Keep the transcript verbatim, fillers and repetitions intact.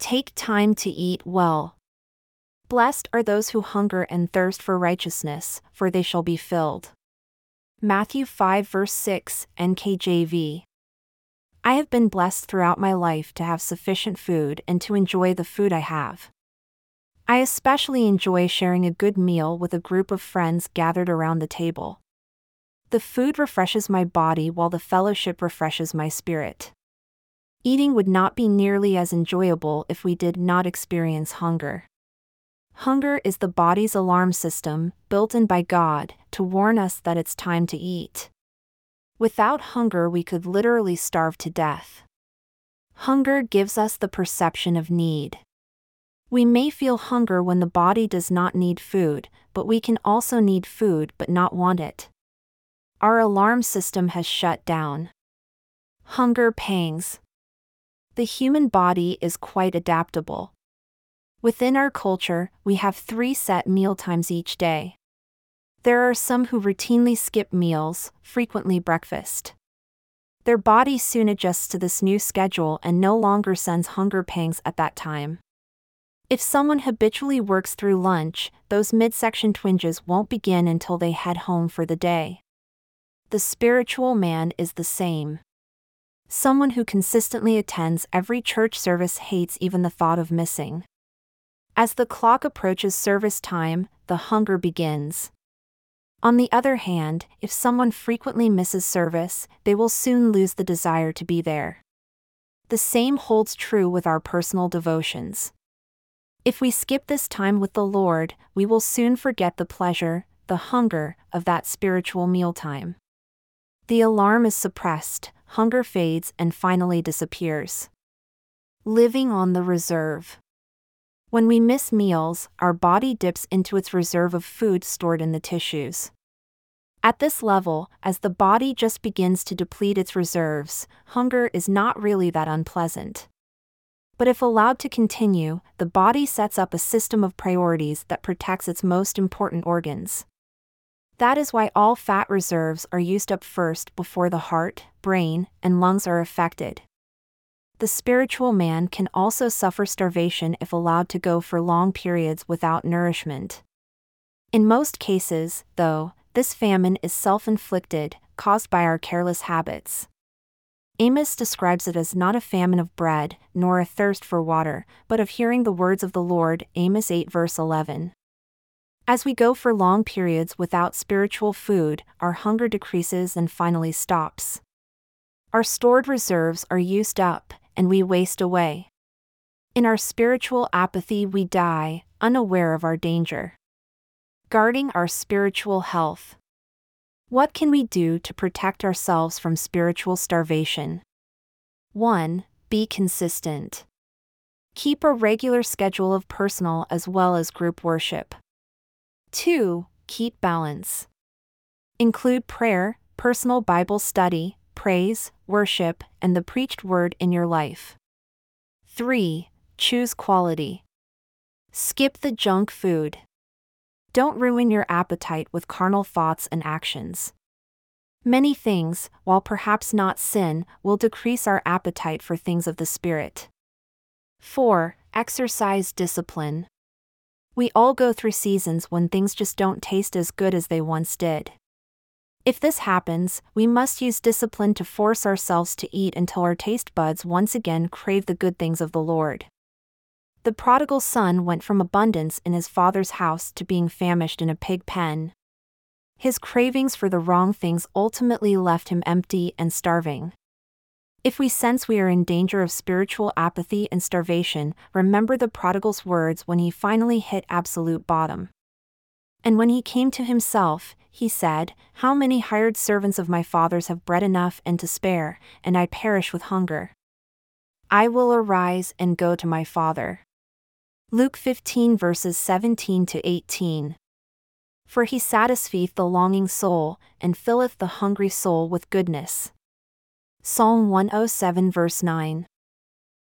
Take time to eat well. Blessed are those who hunger and thirst for righteousness, for they shall be filled. Matthew five verse six, N K J V. I have been blessed throughout my life to have sufficient food and to enjoy the food I have. I especially enjoy sharing a good meal with a group of friends gathered around the table. The food refreshes my body while the fellowship refreshes my spirit. Eating would not be nearly as enjoyable if we did not experience hunger. Hunger is the body's alarm system, built in by God, to warn us that it's time to eat. Without hunger, we could literally starve to death. Hunger gives us the perception of need. We may feel hunger when the body does not need food, but we can also need food but not want it. Our alarm system has shut down. Hunger pangs. The human body is quite adaptable. Within our culture, we have three set meal times each day. There are some who routinely skip meals, frequently breakfast. Their body soon adjusts to this new schedule and no longer sends hunger pangs at that time. If someone habitually works through lunch, those midsection twinges won't begin until they head home for the day. The spiritual man is the same. Someone who consistently attends every church service hates even the thought of missing. As the clock approaches service time, the hunger begins. On the other hand, if someone frequently misses service, they will soon lose the desire to be there. The same holds true with our personal devotions. If we skip this time with the Lord, we will soon forget the pleasure, the hunger, of that spiritual mealtime. The alarm is suppressed, hunger fades and finally disappears. Living on the reserve. When we miss meals, our body dips into its reserve of food stored in the tissues. At this level, as the body just begins to deplete its reserves, hunger is not really that unpleasant. But if allowed to continue, the body sets up a system of priorities that protects its most important organs. That is why all fat reserves are used up first before the heart, brain, and lungs are affected. The spiritual man can also suffer starvation if allowed to go for long periods without nourishment. In most cases, though, this famine is self-inflicted, caused by our careless habits. Amos describes it as not a famine of bread, nor a thirst for water, but of hearing the words of the Lord, Amos eight verse eleven. As we go for long periods without spiritual food, our hunger decreases and finally stops. Our stored reserves are used up, and we waste away. In our spiritual apathy we die, unaware of our danger. Guarding our spiritual health. What can we do to protect ourselves from spiritual starvation? one. Be consistent. Keep a regular schedule of personal as well as group worship. two. Keep balance. Include prayer, personal Bible study, praise, worship, and the preached word in your life. three. Choose quality. Skip the junk food. Don't ruin your appetite with carnal thoughts and actions. Many things, while perhaps not sin, will decrease our appetite for things of the Spirit. four. Exercise discipline. We all go through seasons when things just don't taste as good as they once did. If this happens, we must use discipline to force ourselves to eat until our taste buds once again crave the good things of the Lord. The prodigal son went from abundance in his father's house to being famished in a pig pen. His cravings for the wrong things ultimately left him empty and starving. If we sense we are in danger of spiritual apathy and starvation, remember the prodigal's words when he finally hit absolute bottom. And when he came to himself, he said, "How many hired servants of my father's have bread enough and to spare, and I perish with hunger? I will arise and go to my father." Luke fifteen verses seventeen to eighteen. For he satisfieth the longing soul, and filleth the hungry soul with goodness. Psalm one oh seven verse nine.